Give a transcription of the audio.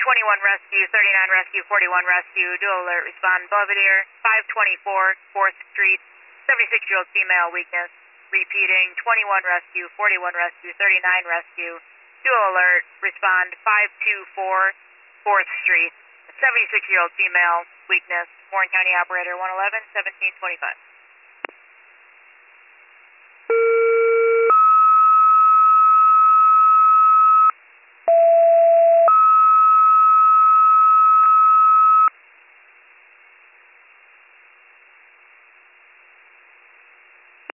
21 rescue, 39 rescue, 41 rescue, dual alert, respond Belvedere, 524 4th Street, 76-year-old female, weakness. Repeating, 21 rescue, 41 rescue, 39 rescue, dual alert, respond 524 4th Street, 76-year-old female, weakness. Warren County Operator 111, 1725.